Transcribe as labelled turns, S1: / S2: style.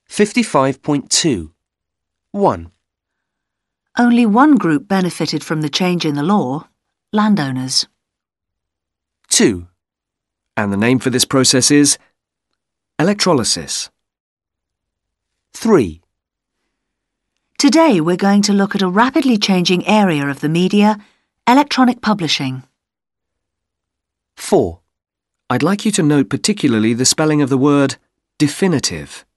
S1: 55.2. 1.
S2: Only one group benefited from the change in the law: landowners.
S1: 2. And the name for this process is electrolysis. 3.
S2: Today we're going to look at a rapidly changing area of the media: electronic publishing.
S1: 4. I'd like you to note particularly the spelling of the word definitive.